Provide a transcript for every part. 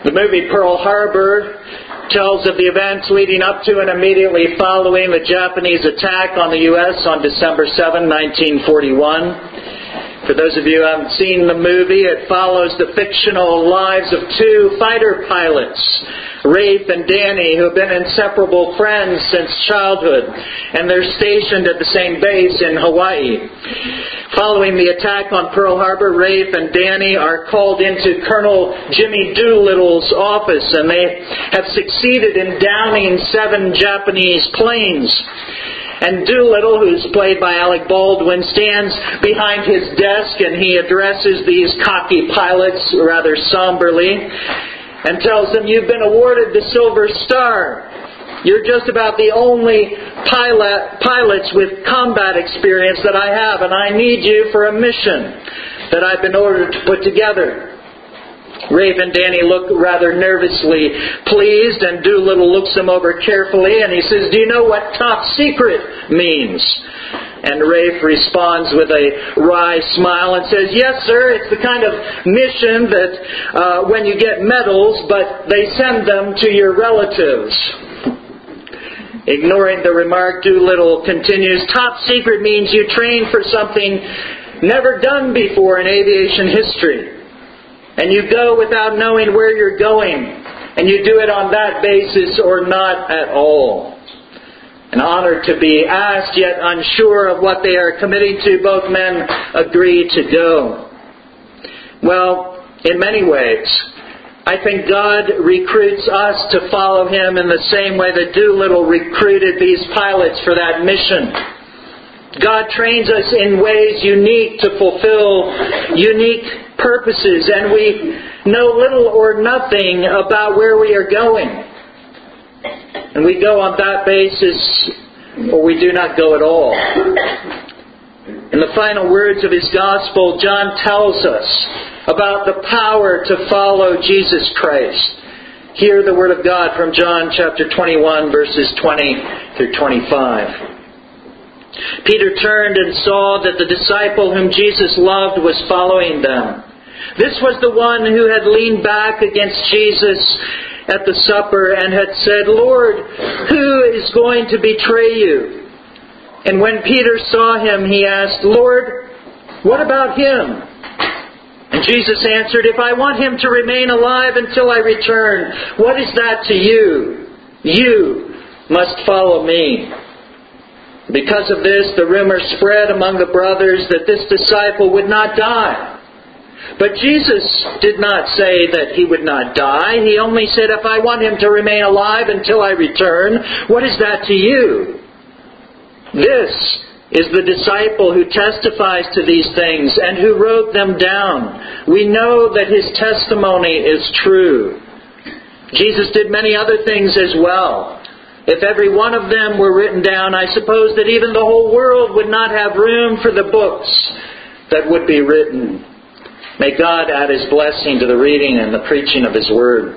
The movie Pearl Harbor tells of the events leading up to and immediately following the Japanese attack on the U.S. on December 7, 1941. For those of you who haven't seen the movie, it follows the fictional lives of two fighter pilots, Rafe and Danny, who have been inseparable friends since childhood, and they're stationed at the same base in Hawaii. Following the attack on Pearl Harbor, Rafe and Danny are called into Colonel Jimmy Doolittle's office, and they have succeeded in downing 7 Japanese planes. And Doolittle, who's played by Alec Baldwin, stands behind his desk and he addresses these cocky pilots rather somberly and tells them, "You've been awarded the Silver Star. You're just about the only pilots with combat experience that I have, and I need you for a mission that I've been ordered to put together." Rafe and Danny look rather nervously pleased, and Doolittle looks them over carefully, and he says, "Do you know what top secret means?" And Rafe responds with a wry smile and says, "Yes, sir, it's the kind of mission that when you get medals, but they send them to your relatives." Ignoring the remark, Doolittle continues, "Top secret means you train for something never done before in aviation history. And you go without knowing where you're going. And you do it on that basis or not at all." And honored to be asked, yet unsure of what they are committing to, both men agree to go. Well, in many ways, I think God recruits us to follow Him in the same way that Doolittle recruited these pilots for that mission. God trains us in ways unique to fulfill unique purposes, and we know little or nothing about where we are going. And we go on that basis, or we do not go at all. In the final words of his Gospel, John tells us about the power to follow Jesus Christ. Hear the Word of God from John chapter 21, verses 20 through 25. "Peter turned and saw that the disciple whom Jesus loved was following them. This was the one who had leaned back against Jesus at the supper and had said, 'Lord, who is going to betray you?' And when Peter saw him, he asked, 'Lord, what about him?' And Jesus answered, 'If I want him to remain alive until I return, what is that to you? You must follow me.' Because of this, the rumor spread among the brothers that this disciple would not die. But Jesus did not say that he would not die. He only said, 'If I want him to remain alive until I return, what is that to you?' This is the disciple who testifies to these things and who wrote them down. We know that his testimony is true. Jesus did many other things as well. If every one of them were written down, I suppose that even the whole world would not have room for the books that would be written." May God add His blessing to the reading and the preaching of His Word.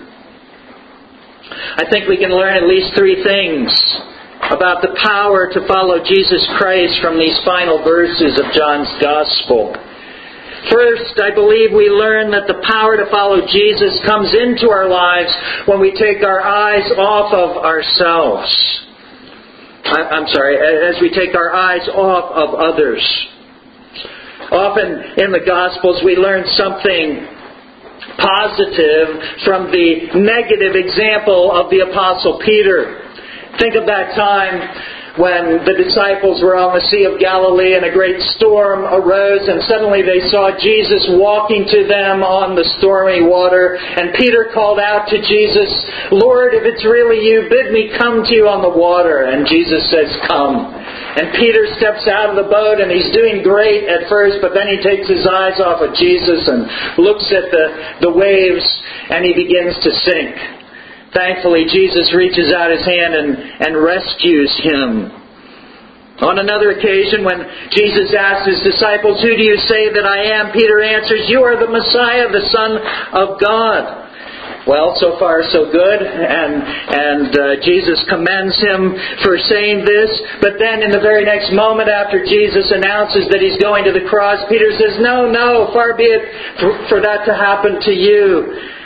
I think we can learn at least 3 things about the power to follow Jesus Christ from these final verses of John's Gospel. First, I believe we learn that the power to follow Jesus comes into our lives when we take our eyes off of ourselves. As we take our eyes off of others. Often in the Gospels we learn something positive from the negative example of the Apostle Peter. Think of that time when the disciples were on the Sea of Galilee and a great storm arose, and suddenly they saw Jesus walking to them on the stormy water. And Peter called out to Jesus, "Lord, if it's really you, bid me come to you on the water." And Jesus says, "Come." And Peter steps out of the boat, and he's doing great at first, but then he takes his eyes off of Jesus and looks at the waves, and he begins to sink. Thankfully, Jesus reaches out His hand and rescues him. On another occasion, when Jesus asked His disciples, "Who do you say that I am?" Peter answers, "You are the Messiah, the Son of God." Well, so far so good, and Jesus commends him for saying this. But then in the very next moment after Jesus announces that He's going to the cross, Peter says, No, far be it for that to happen to you.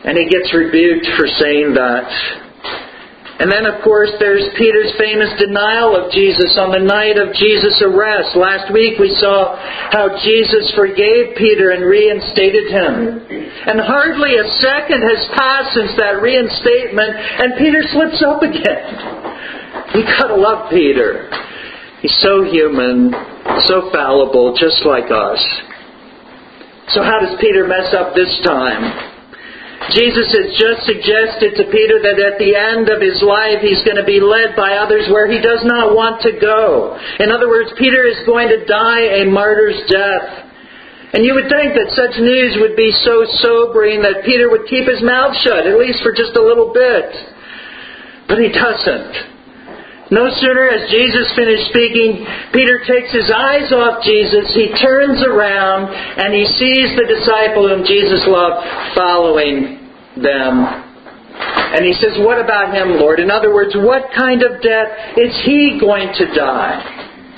And he gets rebuked for saying that. And then, of course, there's Peter's famous denial of Jesus on the night of Jesus' arrest. Last week we saw how Jesus forgave Peter and reinstated him. And hardly a second has passed since that reinstatement, and Peter slips up again. You gotta love Peter. He's so human, so fallible, just like us. So how does Peter mess up this time? Jesus has just suggested to Peter that at the end of his life he's going to be led by others where he does not want to go. In other words, Peter is going to die a martyr's death. And you would think that such news would be so sobering that Peter would keep his mouth shut, at least for just a little bit. But he doesn't. No sooner has Jesus finished speaking, Peter takes his eyes off Jesus, he turns around, and he sees the disciple whom Jesus loved following them. And he says, "What about him, Lord?" In other words, what kind of death is he going to die?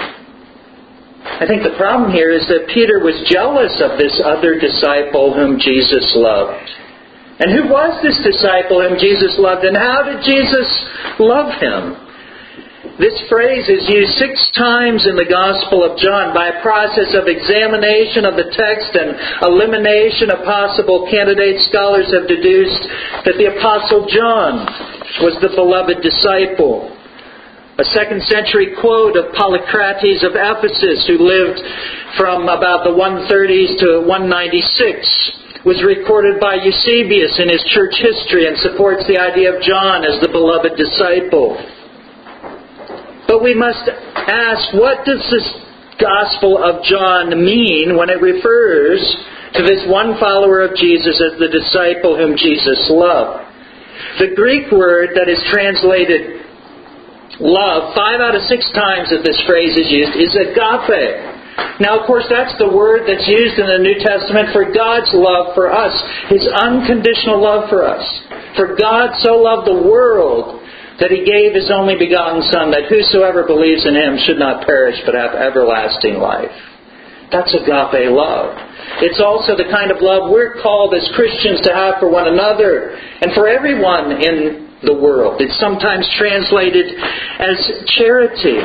I think the problem here is that Peter was jealous of this other disciple whom Jesus loved. And who was this disciple whom Jesus loved, and how did Jesus love him? This phrase is used 6 times in the Gospel of John. By a process of examination of the text and elimination of possible candidates, scholars have deduced that the Apostle John was the beloved disciple. A 2nd century quote of Polycrates of Ephesus, who lived from about the 130s to 196, was recorded by Eusebius in his church history and supports the idea of John as the beloved disciple. But we must ask, what does this Gospel of John mean when it refers to this one follower of Jesus as the disciple whom Jesus loved? The Greek word that is translated love, 5 out of 6 times that this phrase is used, is agape. Now, of course, that's the word that's used in the New Testament for God's love for us, His unconditional love for us. For God so loved the world that He gave His only begotten Son, that whosoever believes in Him should not perish but have everlasting life. That's agape love. It's also the kind of love we're called as Christians to have for one another and for everyone in the world. It's sometimes translated as charity.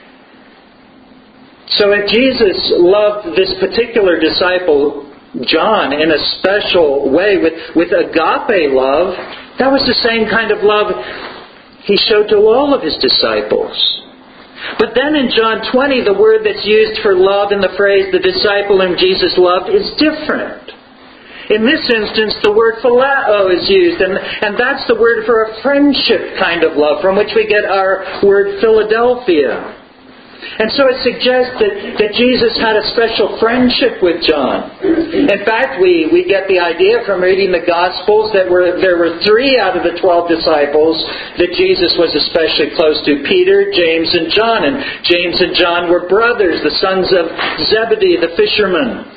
So if Jesus loved this particular disciple, John, in a special way with agape love, that was the same kind of love He showed to all of His disciples. But then in John 20, the word that's used for love in the phrase, the disciple whom Jesus loved, is different. In this instance, the word phileo is used, and that's the word for a friendship kind of love, from which we get our word Philadelphia. And so it suggests that Jesus had a special friendship with John. In fact, we get the idea from reading the Gospels that there were 3 out of the 12 disciples that Jesus was especially close to: Peter, James, and John. And James and John were brothers, the sons of Zebedee, the fisherman.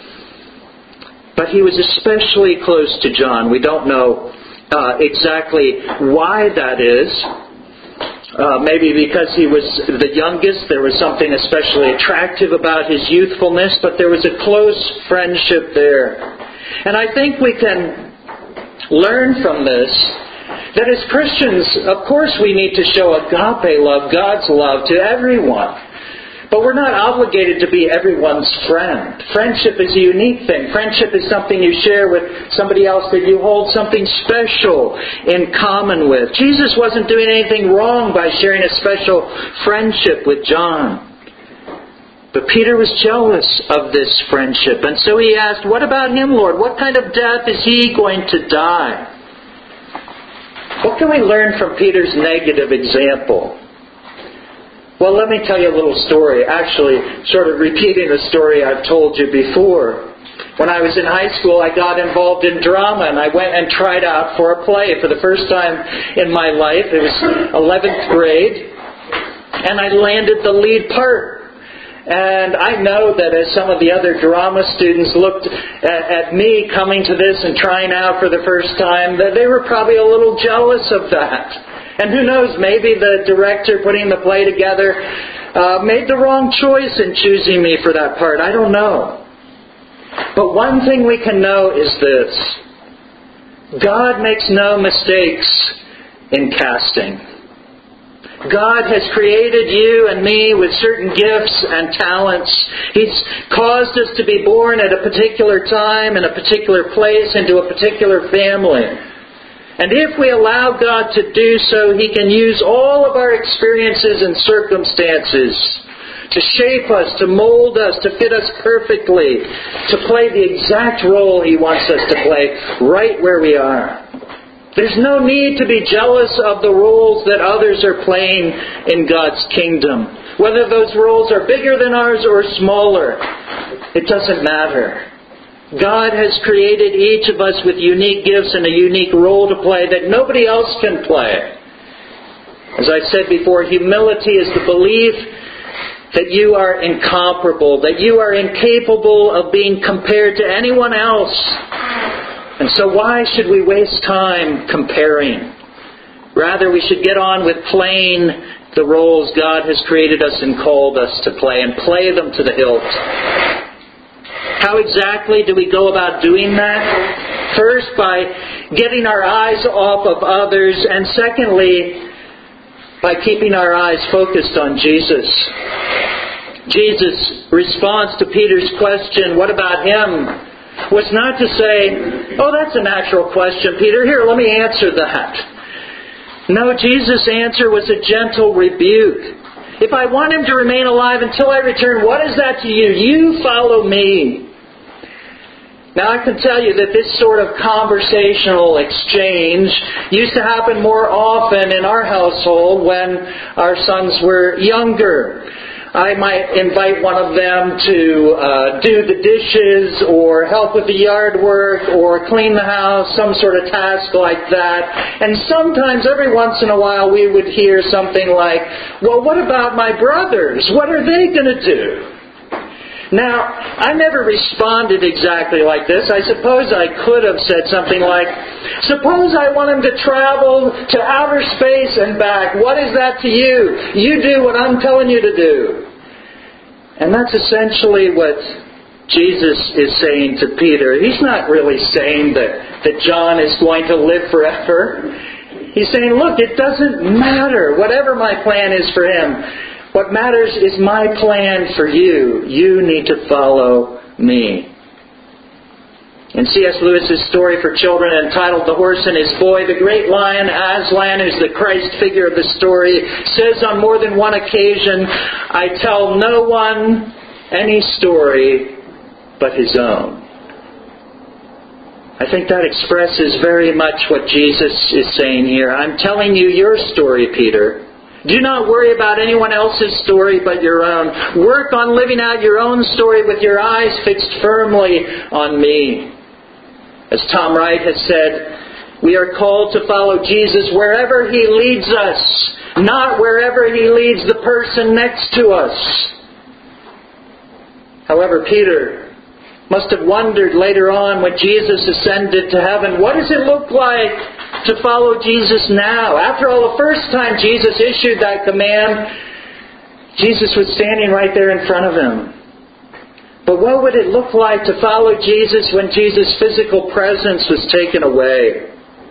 But He was especially close to John. We don't know exactly why that is. Maybe because he was the youngest, there was something especially attractive about his youthfulness, but there was a close friendship there. And I think we can learn from this that as Christians, of course we need to show agape love, God's love, to everyone. But we're not obligated to be everyone's friend. Friendship is a unique thing. Friendship is something you share with somebody else that you hold something special in common with. Jesus wasn't doing anything wrong by sharing a special friendship with John. But Peter was jealous of this friendship. And so he asked, "What about him, Lord? What kind of death is he going to die?" What can we learn from Peter's negative example? Well, let me tell you a little story. Actually, sort of repeating a story I've told you before. When I was in high school, I got involved in drama, and I went and tried out for a play for the first time in my life. It was 11th grade, and I landed the lead part. And I know that as some of the other drama students looked at me coming to this and trying out for the first time, that they were probably a little jealous of that. And who knows, maybe the director putting the play together made the wrong choice in choosing me for that part. I don't know. But one thing we can know is this: God makes no mistakes in casting. God has created you and me with certain gifts and talents. He's caused us to be born at a particular time, in a particular place, into a particular family. And if we allow God to do so, He can use all of our experiences and circumstances to shape us, to mold us, to fit us perfectly, to play the exact role He wants us to play right where we are. There's no need to be jealous of the roles that others are playing in God's kingdom. Whether those roles are bigger than ours or smaller, it doesn't matter. God has created each of us with unique gifts and a unique role to play that nobody else can play. As I said before, humility is the belief that you are incomparable, that you are incapable of being compared to anyone else. And so why should we waste time comparing? Rather, we should get on with playing the roles God has created us and called us to play, and play them to the hilt. How exactly do we go about doing that? First, by getting our eyes off of others, and secondly, by keeping our eyes focused on Jesus. Jesus' response to Peter's question, "What about him?" was not to say, "Oh, that's a natural question, Peter. Here, let me answer that." No, Jesus' answer was a gentle rebuke. "If I want him to remain alive until I return, what is that to you? You follow me." Now, I can tell you that this sort of conversational exchange used to happen more often in our household when our sons were younger. I might invite one of them to do the dishes or help with the yard work or clean the house, some sort of task like that. And sometimes, every once in a while, we would hear something like, "Well, what about my brothers? What are they going to do?" Now, I never responded exactly like this. I suppose I could have said something like, "Suppose I want him to travel to outer space and back. What is that to you? You do what I'm telling you to do." And that's essentially what Jesus is saying to Peter. He's not really saying that John is going to live forever. He's saying, look, it doesn't matter whatever my plan is for him. What matters is my plan for you. You need to follow me. In C.S. Lewis's story for children entitled The Horse and His Boy, the great lion Aslan, who's the Christ figure of the story, says on more than one occasion, "I tell no one any story but his own." I think that expresses very much what Jesus is saying here. I'm telling you your story, Peter. Do not worry about anyone else's story but your own. Work on living out your own story with your eyes fixed firmly on me. As Tom Wright has said, we are called to follow Jesus wherever He leads us, not wherever He leads the person next to us. However, Peter must have wondered later on when Jesus ascended to heaven, what does it look like to follow Jesus now? After all, the first time Jesus issued that command, Jesus was standing right there in front of him. But what would it look like to follow Jesus when Jesus' physical presence was taken away?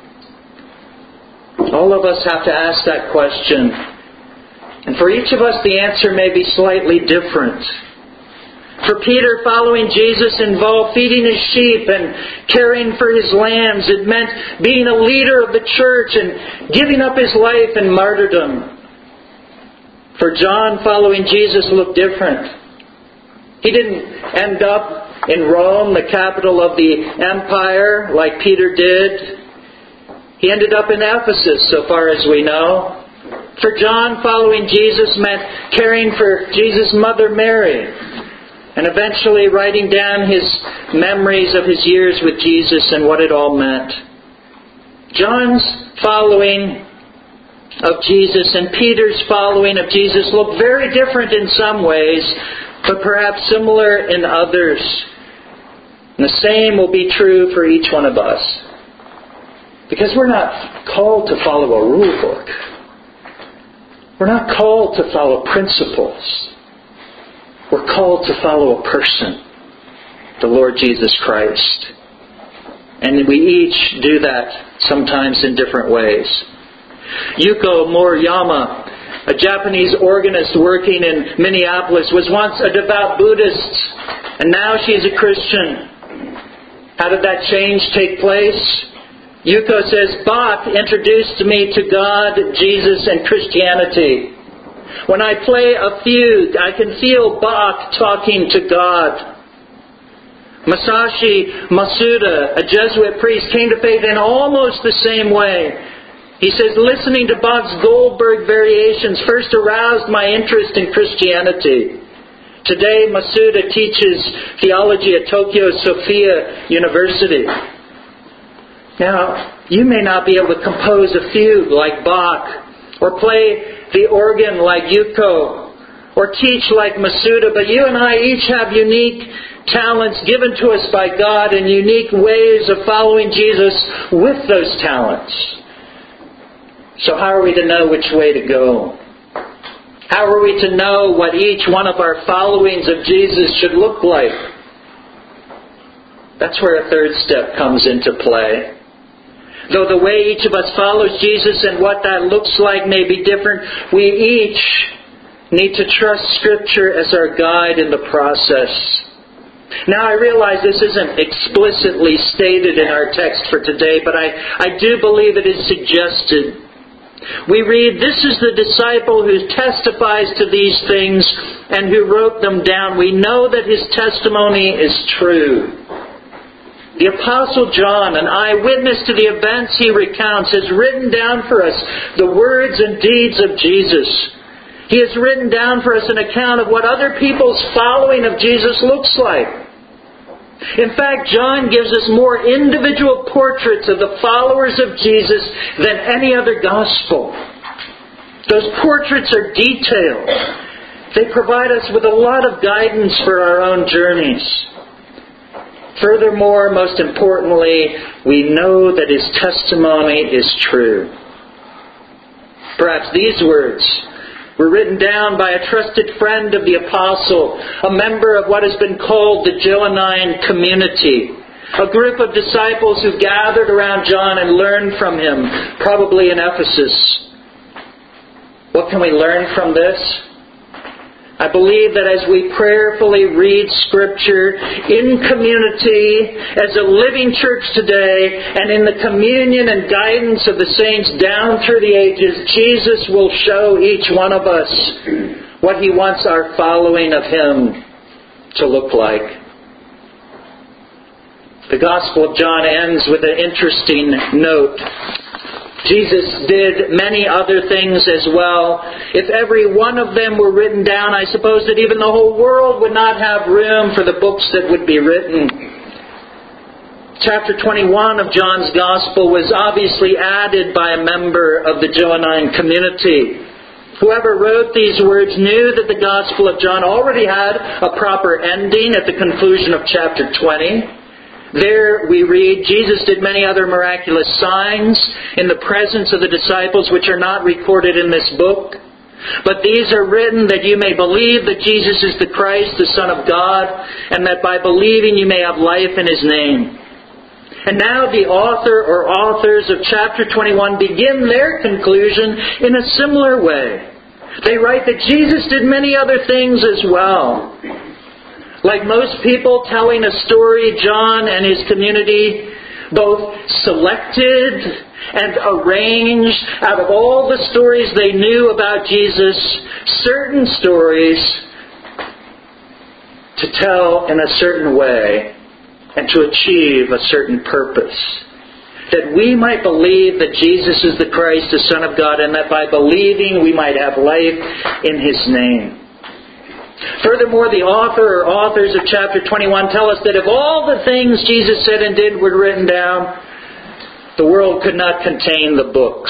All of us have to ask that question. And for each of us, the answer may be slightly different. For Peter, following Jesus involved feeding his sheep and caring for his lambs. It meant being a leader of the church and giving up his life in martyrdom. For John, following Jesus looked different. He didn't end up in Rome, the capital of the empire, like Peter did. He ended up in Ephesus, so far as we know. For John, following Jesus meant caring for Jesus' mother Mary, and eventually writing down his memories of his years with Jesus and what it all meant. John's following of Jesus and Peter's following of Jesus look very different in some ways, but perhaps similar in others. And the same will be true for each one of us. Because we're not called to follow a rule book. We're not called to follow principles. We're called to follow a person, the Lord Jesus Christ. And we each do that sometimes in different ways. Yuko Moriyama, a Japanese organist working in Minneapolis, was once a devout Buddhist, and now she is a Christian. How did that change take place? Yuko says, Bach introduced me to God, Jesus, and Christianity. When I play a fugue, I can feel Bach talking to God. Masashi Masuda, a Jesuit priest, came to faith in almost the same way. He says, listening to Bach's Goldberg variations first aroused my interest in Christianity. Today, Masuda teaches theology at Tokyo Sophia University. Now, you may not be able to compose a fugue like Bach, or play the organ like Yuko, or teach like Masuda, but you and I each have unique talents given to us by God and unique ways of following Jesus with those talents. So how are we to know which way to go? How are we to know what each one of our followings of Jesus should look like? That's where a third step comes into play. Though the way each of us follows Jesus and what that looks like may be different, we each need to trust Scripture as our guide in the process. Now, I realize this isn't explicitly stated in our text for today, but I do believe it is suggested. We read, this is the disciple who testifies to these things and who wrote them down. We know that his testimony is true. The Apostle John, an eyewitness to the events he recounts, has written down for us the words and deeds of Jesus. He has written down for us an account of what other people's following of Jesus looks like. In fact, John gives us more individual portraits of the followers of Jesus than any other gospel. Those portraits are detailed. They provide us with a lot of guidance for our own journeys. Furthermore, most importantly, we know that his testimony is true. Perhaps these words were written down by a trusted friend of the apostle, a member of what has been called the Johannine community, a group of disciples who gathered around John and learned from him, probably in Ephesus. What can we learn from this? I believe that as we prayerfully read Scripture in community, as a living church today, and in the communion and guidance of the saints down through the ages, Jesus will show each one of us what He wants our following of Him to look like. The Gospel of John ends with an interesting note. Jesus did many other things as well. If every one of them were written down, I suppose that even the whole world would not have room for the books that would be written. Chapter 21 of John's Gospel was obviously added by a member of the Johannine community. Whoever wrote these words knew that the Gospel of John already had a proper ending at the conclusion of chapter 20. There we read, Jesus did many other miraculous signs in the presence of the disciples which are not recorded in this book. But these are written that you may believe that Jesus is the Christ, the Son of God, and that by believing you may have life in His name. And now the author or authors of chapter 21 begin their conclusion in a similar way. They write that Jesus did many other things as well. Like most people telling a story, John and his community both selected and arranged out of all the stories they knew about Jesus, certain stories to tell in a certain way and to achieve a certain purpose. That we might believe that Jesus is the Christ, the Son of God, and that by believing we might have life in His name. Furthermore, the author or authors of chapter 21 tell us that if all the things Jesus said and did were written down, the world could not contain the books.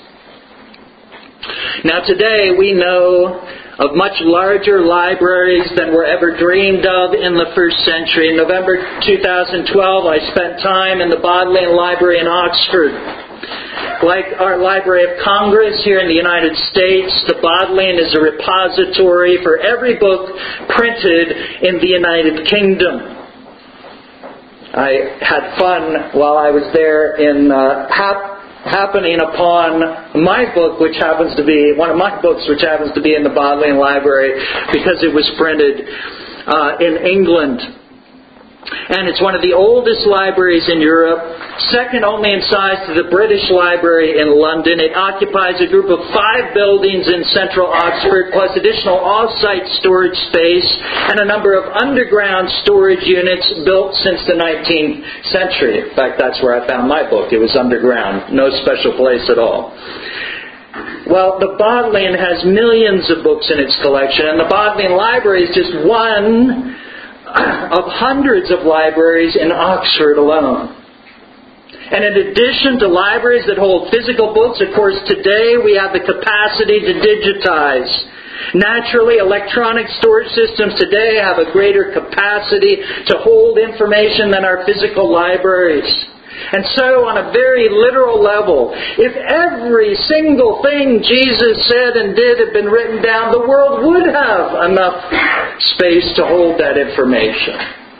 Now today we know of much larger libraries than were ever dreamed of in the first century. In November 2012, I spent time in the Bodleian Library in Oxford. Like our Library of Congress here in the United States, the Bodleian is a repository for every book printed in the United Kingdom. I had fun while I was there in happening upon my book, which happens to be one of my books, which happens to be in the Bodleian Library because it was printed in England. And it's one of the oldest libraries in Europe, second only in size to the British Library in London. It occupies a group of 5 buildings in central Oxford, plus additional off-site storage space and a number of underground storage units built since the 19th century. In fact, that's where I found my book. It was underground, no special place at all. Well, the Bodleian has millions of books in its collection, and the Bodleian Library is just one of hundreds of libraries in Oxford alone. And in addition to libraries that hold physical books, of course, today we have the capacity to digitize. Naturally, electronic storage systems today have a greater capacity to hold information than our physical libraries. And so, on a very literal level, if every single thing Jesus said and did had been written down, the world would have enough space to hold that information.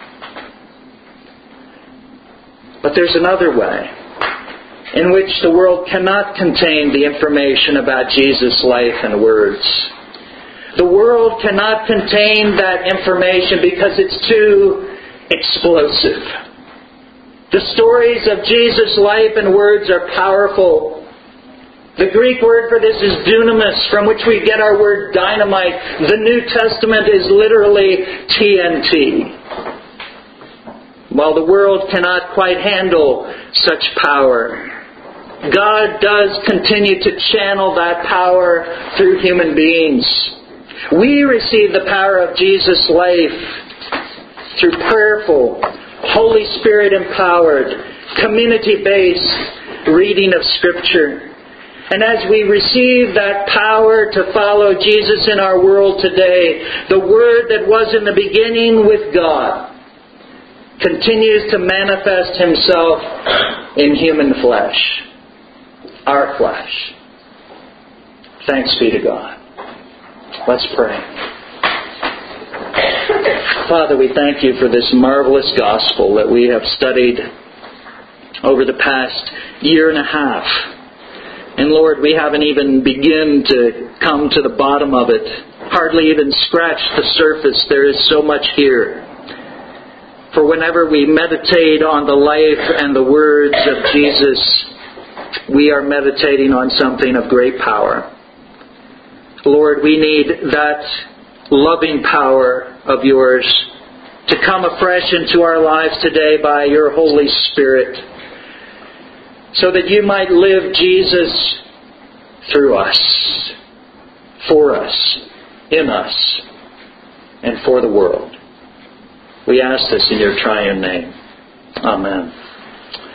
But there's another way in which the world cannot contain the information about Jesus' life and words. The world cannot contain that information because it's too explosive. The stories of Jesus' life and words are powerful. The Greek word for this is dunamis, from which we get our word dynamite. The New Testament is literally TNT. While the world cannot quite handle such power, God does continue to channel that power through human beings. We receive the power of Jesus' life through prayerful, Holy Spirit empowered, community-based reading of Scripture. And as we receive that power to follow Jesus in our world today, the Word that was in the beginning with God continues to manifest Himself in human flesh, our flesh. Thanks be to God. Let's pray. Father, we thank You for this marvelous gospel that we have studied over the past year and a half. And Lord, we haven't even begun to come to the bottom of it, hardly even scratched the surface. There is so much here. For whenever we meditate on the life and the words of Jesus, we are meditating on something of great power. Lord, we need that loving power of Yours to come afresh into our lives today by Your Holy Spirit, so that You might live Jesus through us, for us, in us, and for the world. We ask this in Your triune name. Amen.